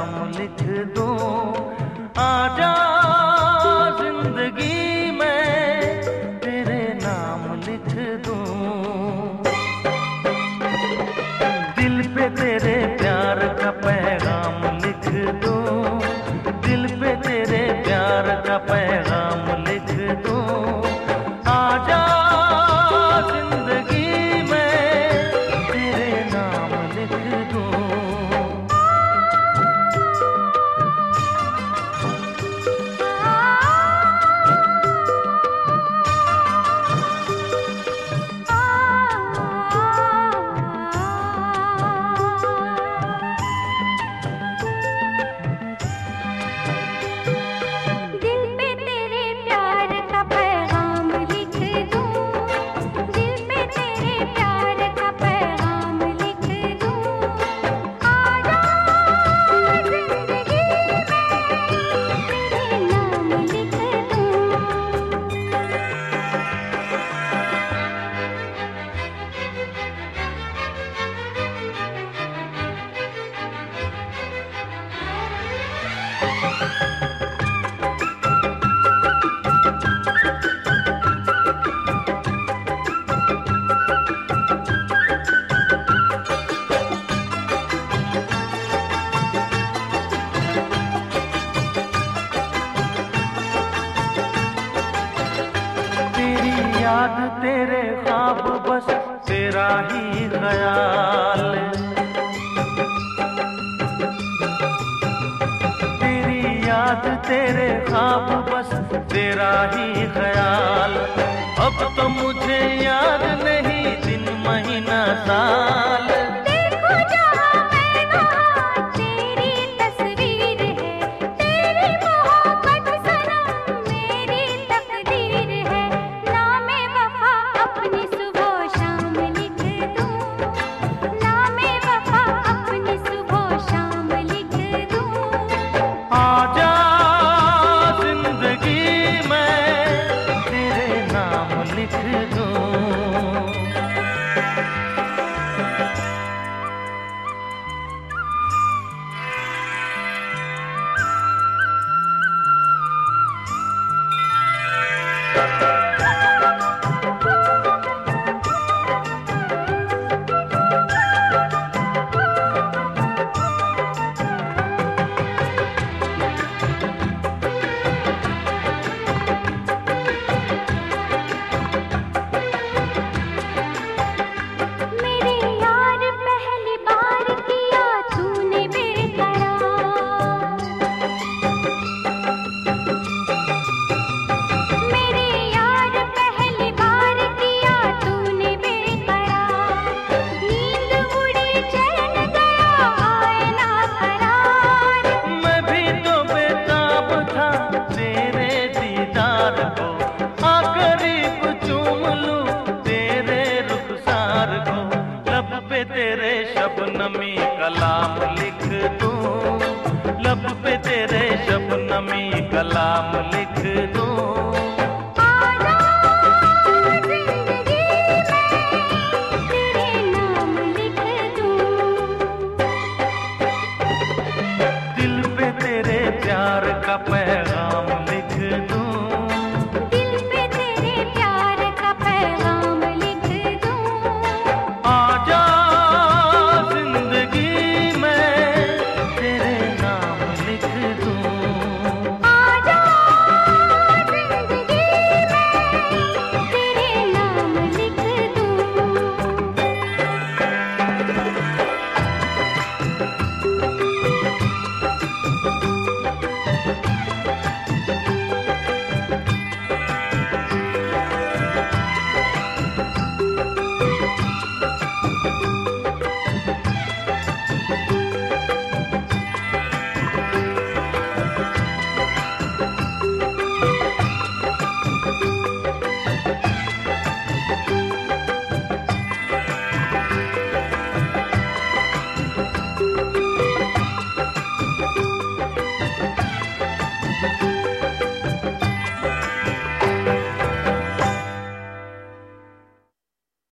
पैगाम लिख दूं। आजा जिंदगी में तेरे नाम लिख दूं। दिल पे तेरे प्यार का पैगाम लिख दूं। दिल पे तेरे प्यार का पैगाम लिख दूं। आजा जिंदगी में तेरे नाम लिख दूं। याद तेरे ख्वाब बस तेरा ही ख्याल। तेरी याद तेरे ख्वाब बस तेरा ही ख्याल। अब तो मुझे याद नहीं दिन महीना साल। देखो जहाँ मैं वहाँ तेरी तस्वीर है। तेरी मोहब्बत सनम मेरी तकदीर है। नामे वफा अपनी सुबह शाम लिख दूं। नामे वफा अपनी सुबह शाम लिख दूं। आजा जिंदगी में तेरे नाम लिख दूं। तेरे शबनमी कलाम लिख दूं। लब पे तेरे शबनमी कलाम लिख दूं। आजा जिंदगी में तेरे नाम लिख दूं। दिल पे तेरे प्यार का